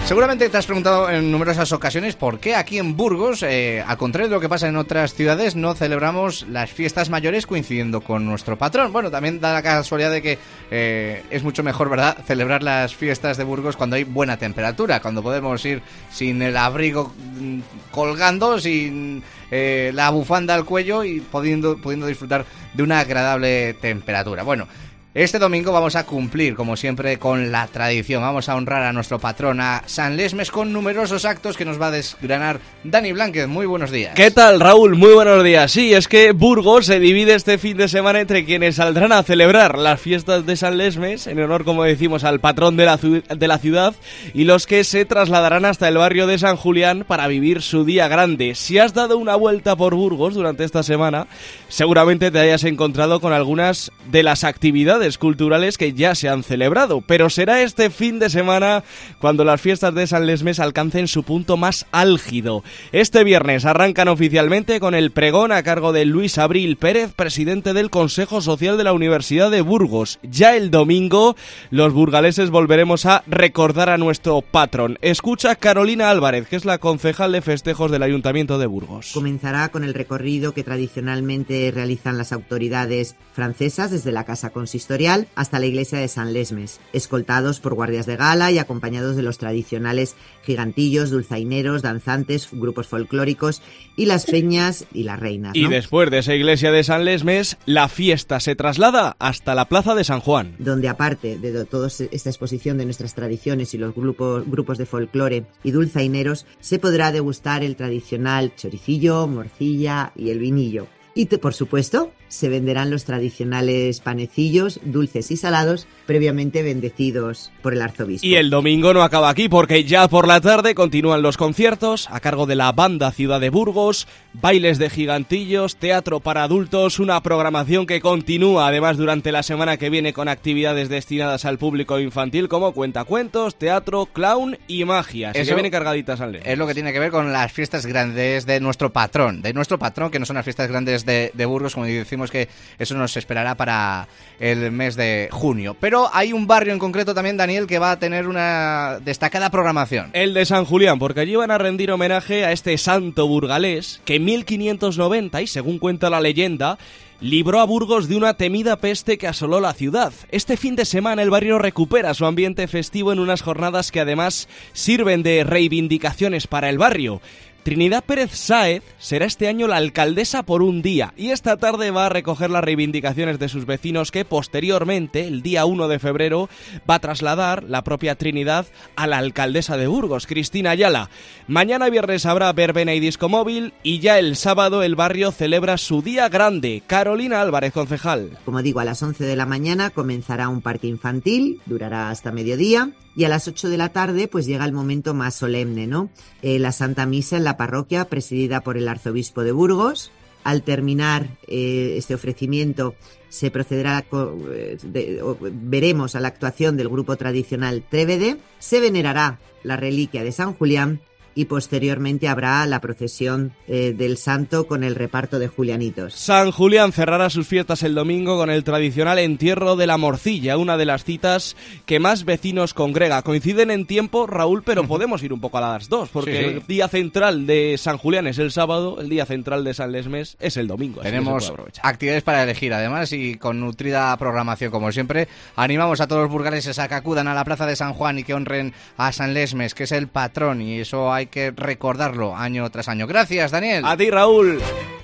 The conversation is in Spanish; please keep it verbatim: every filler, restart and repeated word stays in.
Seguramente te has preguntado en numerosas ocasiones por qué aquí en Burgos, eh, al contrario de lo que pasa en otras ciudades, no celebramos las fiestas mayores coincidiendo con nuestro patrón. Bueno, también da la casualidad de que eh, es mucho mejor, ¿verdad?, celebrar las fiestas de Burgos cuando hay buena temperatura, cuando podemos ir sin el abrigo colgando, sin eh, la bufanda al cuello y pudiendo, pudiendo disfrutar de una agradable temperatura. Bueno, este domingo vamos a cumplir, como siempre, con la tradición. Vamos a honrar a nuestro patrón, a San Lesmes, con numerosos actos que nos va a desgranar Dani Blánquez. Muy buenos días. ¿Qué tal, Raúl? Muy buenos días. Sí, es que Burgos se divide este fin de semana entre quienes saldrán a celebrar las fiestas de San Lesmes, en honor, como decimos, al patrón de la, de la ciudad, y los que se trasladarán hasta el barrio de San Julián para vivir su día grande. Si has dado una vuelta por Burgos durante esta semana, seguramente te hayas encontrado con algunas de las actividades culturales que ya se han celebrado, pero será este fin de semana cuando las fiestas de San Lesmes alcancen su punto más álgido. Este viernes arrancan oficialmente con el pregón a cargo de Luis Abril Pérez, presidente del Consejo Social de la Universidad de Burgos. Ya el domingo, los burgaleses volveremos a recordar a nuestro patrón. Escucha Carolina Álvarez, que es la concejal de festejos del Ayuntamiento de Burgos. Comenzará con el recorrido que tradicionalmente realizan las autoridades francesas desde la Casa Consistorial hasta la iglesia de San Lesmes, escoltados por guardias de gala y acompañados de los tradicionales gigantillos, dulzaineros, danzantes, grupos folclóricos y las peñas y las reinas, ¿no? Y después de esa iglesia de San Lesmes, la fiesta se traslada hasta la plaza de San Juan, donde aparte de toda esta exposición de nuestras tradiciones y los grupos, grupos de folclore y dulzaineros, se podrá degustar el tradicional choricillo, morcilla y el vinillo. Y, por supuesto, se venderán los tradicionales panecillos, dulces y salados, previamente bendecidos por el arzobispo. Y el domingo no acaba aquí, porque ya por la tarde continúan los conciertos a cargo de la Banda Ciudad de Burgos, bailes de gigantillos, teatro para adultos, una programación que continúa además durante la semana que viene con actividades destinadas al público infantil como cuentacuentos, teatro, clown y magia. Así Eso que viene cargadita San Lesmes. Es lo que tiene que ver con las fiestas grandes de nuestro patrón, de nuestro patrón, que no son las fiestas grandes de, de Burgos, como decimos, que eso nos esperará para el mes de junio. Pero hay un barrio en concreto también, Daniel, que va a tener una destacada programación. El de San Julián, porque allí van a rendir homenaje a este santo burgalés que en mil quinientos noventa, y según cuenta la leyenda, libró a Burgos de una temida peste que asoló la ciudad. Este fin de semana el barrio recupera su ambiente festivo en unas jornadas que además sirven de reivindicaciones para el barrio. Trinidad Pérez Sáez será este año la alcaldesa por un día y esta tarde va a recoger las reivindicaciones de sus vecinos que posteriormente, el día uno de febrero, va a trasladar la propia Trinidad a la alcaldesa de Burgos, Cristina Ayala. Mañana viernes habrá verbena y disco móvil y ya el sábado el barrio celebra su día grande. Carolina Álvarez, concejal. Como digo, a las once de la mañana comenzará un parque infantil, durará hasta mediodía. Y a las ocho de la tarde pues llega el momento más solemne, ¿no? Eh, la Santa Misa en la parroquia, presidida por el arzobispo de Burgos. Al terminar eh, este ofrecimiento se procederá, con, eh, de, o, veremos a la actuación del grupo tradicional Trévede, se venerará la reliquia de San Julián y posteriormente habrá la procesión eh, del santo con el reparto de julianitos. San Julián cerrará sus fiestas el domingo con el tradicional entierro de la morcilla, una de las citas que más vecinos congrega. Coinciden en tiempo, Raúl, pero uh-huh. podemos ir un poco a las dos, porque sí, sí. el día central de San Julián es el sábado, el día central de San Lesmes es el domingo. Tenemos actividades para elegir, además, y con nutrida programación, como siempre. Animamos a todos los burgaleses a que acudan a la plaza de San Juan y que honren a San Lesmes, que es el patrón, y eso hay que recordarlo año tras año. Gracias, Daniel. A ti, Raúl.